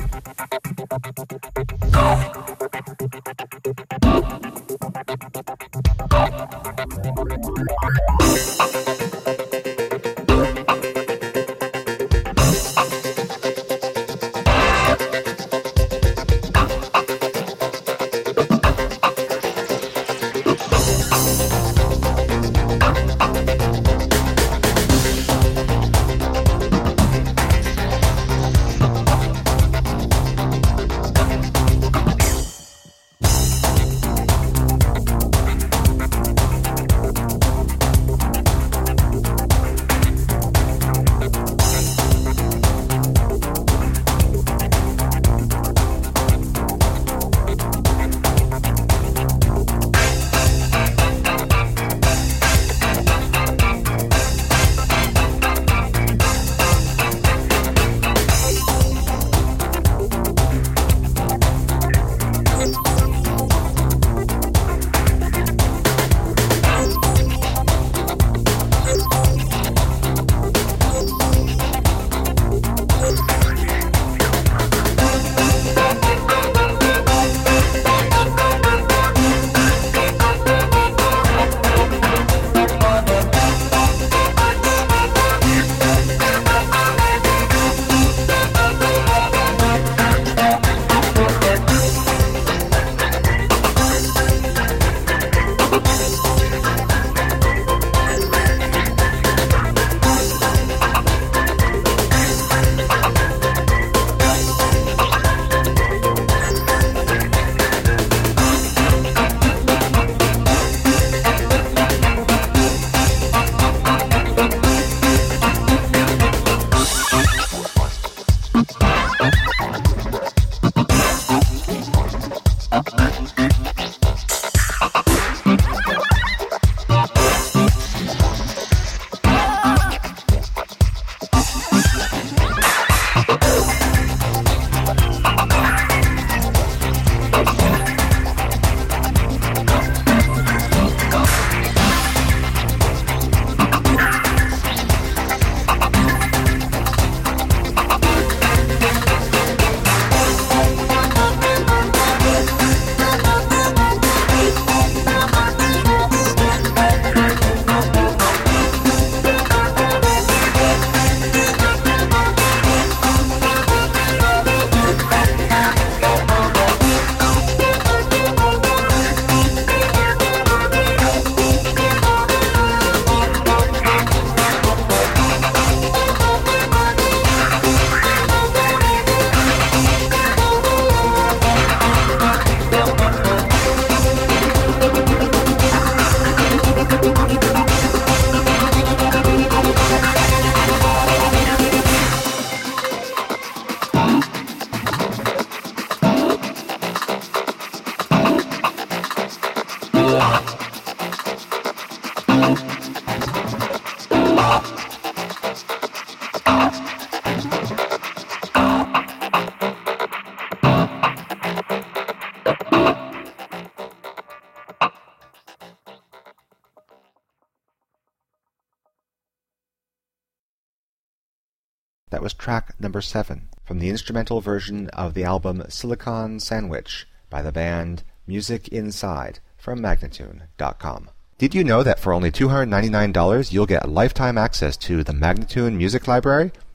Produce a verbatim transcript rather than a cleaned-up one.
That was track number seven from the instrumental version of the album Silicon Sandwich by the band Music Inside from Magnatune dot com. Did you know that for only two hundred ninety-nine dollars you'll get lifetime access to the Magnatune Music Library?